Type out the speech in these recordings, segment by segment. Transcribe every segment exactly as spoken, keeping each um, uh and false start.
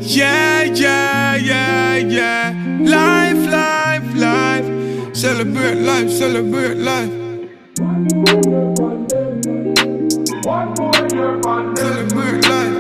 Yeah, yeah, yeah, yeah. Life, life, life. Celebrate life, celebrate life. Celebrate life.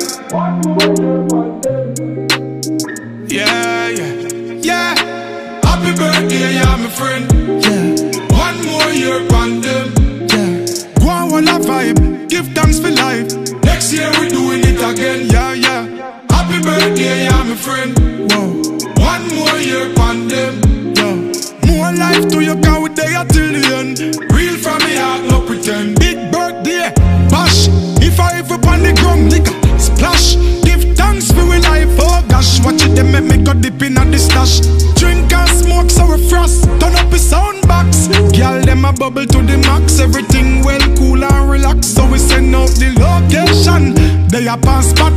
Yeah, yeah, yeah. Happy birthday, yeah, my friend. Yeah. One more year on them. Yeah. Go on, one a vibe. Give thanks for life. Next year we doing it again. Yeah, yeah. Happy birthday, yeah, my friend. Whoa. One more year on them. Yo. More life to you, cause we there till the end. Real from me heart, no pretend. Big birthday, bash. If I ever on the ground, nigga, splash. Give thanks for we life, oh gosh. Watch it, they make me go dip in at the stash. Drink and smoke so we frost. Turn up the sound box. Girl, them a bubble to the max. Everything well, cool and relax. So we send out the location. They a pass spot.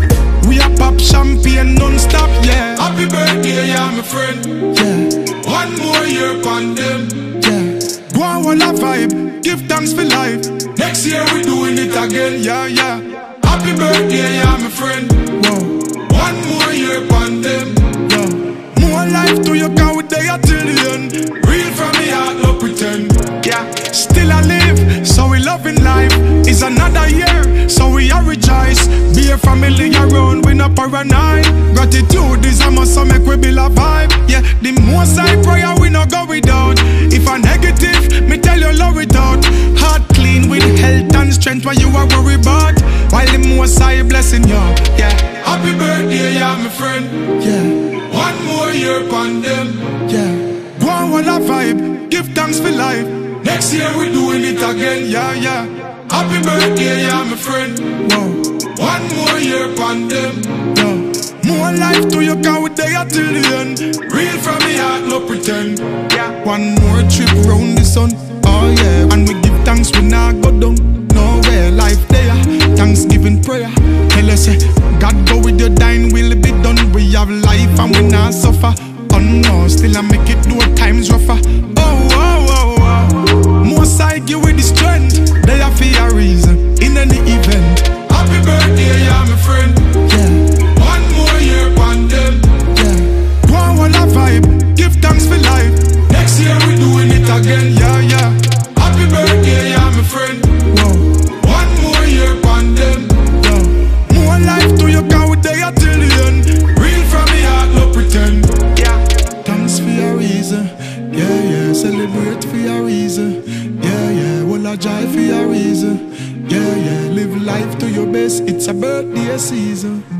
We a pop champagne non-stop, yeah. Happy birthday, yeah, my friend. Yeah. One more year on them. Yeah. Go on, one a vibe. Give thanks for life. Next year we doing it again, yeah, yeah. Happy birthday, yeah, my friend. Whoa. One more year on them. Yeah. More life to you, cause we there till the end. Real from me heart, no pretend. Yeah. Still I live, so we loving life. It's another year, so we are rejoice. Be a family around, we not paranoid. Gratitude is a must, so make we build a vibe. Yeah, the most I prayer we not go without. If a negative, me tell you love it out. Heart clean with health and strength, what you are worried about. While the most I blessing you, yeah. Happy birthday, yeah, my friend. Yeah. One more year on them. Yeah. Go on, one a vibe. Give thanks for life. Next year we doing it again, yeah, yeah. Happy birthday, yeah, my friend. Whoa. One more year on them. Yeah. More life to you, cause we there till the end. Real from me heart, no pretend. Yeah. One more trip round the sun. Oh yeah. And we give thanks, we not go down. Nowhere, life there. Thanksgiving prayer. Tell us, God go with your dying, will be done. We have life and we not suffer. Oh no, still I make it do at times rougher. Oh, oh, oh, oh. Most I give with the strength. They are for a reason, in any event. Happy birthday, yeah, my friend. Yeah. One more year on them. Yeah. Go on, one a vibe. Give thanks for life. Next year we doing it again, yeah, yeah. Happy birthday, yeah, my friend. Whoa. One more year on them. Yeah. More life to you, cause we there till the end. Real from me heart, no pretend. Yeah. Thanks for a reason. Yeah, yeah. Celebrate for a reason. Yeah, yeah. Well, I joy for a reason. Yeah, yeah. Live life to your best. It's a birthday season.